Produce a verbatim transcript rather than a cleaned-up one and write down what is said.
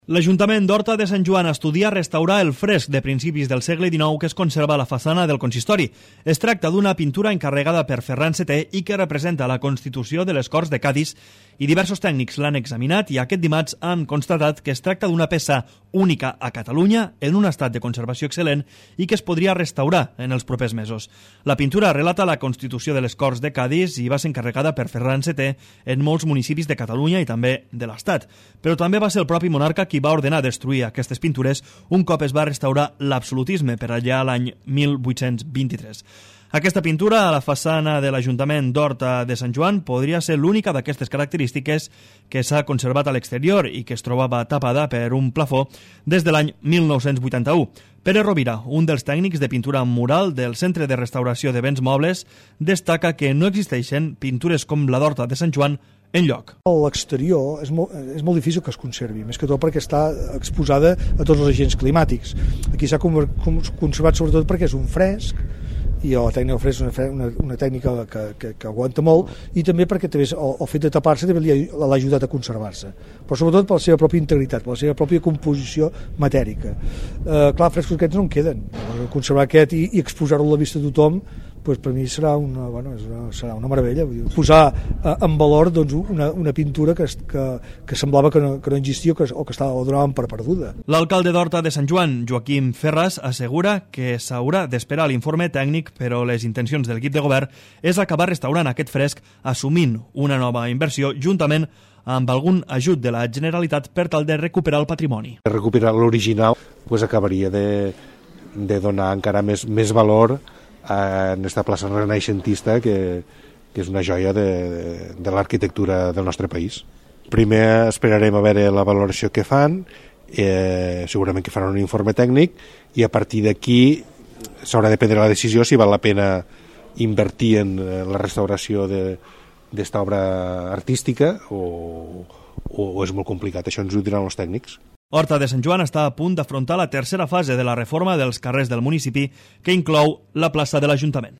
L'Ajuntament d'Horta de Sant Joan estudia restaurar el fresc de principis del segle dinou que es conserva a la façana del consistori. Es tracta d'una pintura encarregada per Ferran setè i que representa la Constitució de les Corts de Cadis, i diversos tècnics l'han examinat i aquest dimarts han constatat que es tracta d'una peça única a Catalunya en un estat de conservació excel·lent i que es podria restaurar en els propers mesos. La pintura relata la Constitució de les Corts de Cadis i va ser encarregada per Ferran setè en molts municipis de Catalunya i també de l'Estat, però també va ser el propi monarca qui va ordenar destruir aquestes pintures un cop es va restaurar l'absolutisme per allà l'any mil vuit-cents vint-i-tres. Aquesta pintura a la façana de l'Ajuntament d'Horta de Sant Joan podria ser l'única d'aquestes característiques que s'ha conservat a l'exterior i que es trobava tapada per un plafó des de l'any mil nou-cents vuitanta-u. Pere Rovira, un dels tècnics de pintura mural del Centre de Restauració de Béns Mobles, destaca que no existeixen pintures com la d'Horta de Sant Joan enlloc. A l'exterior és molt, és molt difícil que es conservi, més que tot perquè està exposada a tots els agents climàtics. Aquí s'ha conservat sobretot perquè és un fresc, i la tècnica del fresc és una, una, una tècnica que, que, que aguanta molt, i també perquè també el, el fet de tapar-se també l'ha ajudat a conservar-se, però sobretot per la seva pròpia integritat, per la seva pròpia composició matèrica. Eh, clar, frescos aquests no en queden. Conservar aquest i, i exposar-ho a la vista de tothom, pues per mi serà una, bueno, serà una meravella. Vull dir, posar eh, en valor doncs, una, una pintura que, que, que semblava que no, que no existia o que, o que estava, o donaven per perduda. L'alcalde d'Horta de Sant Joan, Joaquim Ferras, assegura que s'haurà d'esperar l'informe tècnic, però les intencions de l'equip de govern és acabar restaurant aquest fresc assumint una nova inversió juntament amb algun ajut de la Generalitat per tal de recuperar el patrimoni. Recuperar l'original pues, acabaria de, de donar encara més, més valor en aquesta plaça renaixentista que, que és una joia de, de, de l'arquitectura del nostre país. Primer esperarem a veure la valoració que fan, eh, segurament que faran un informe tècnic i a partir d'aquí s'haurà de prendre la decisió si val la pena invertir en la restauració d'esta obra artística o, o, o és molt complicat. Això ens ho diran els tècnics. Horta de Sant Joan està a punt d'afrontar la tercera fase de la reforma dels carrers del municipi que inclou la plaça de l'Ajuntament.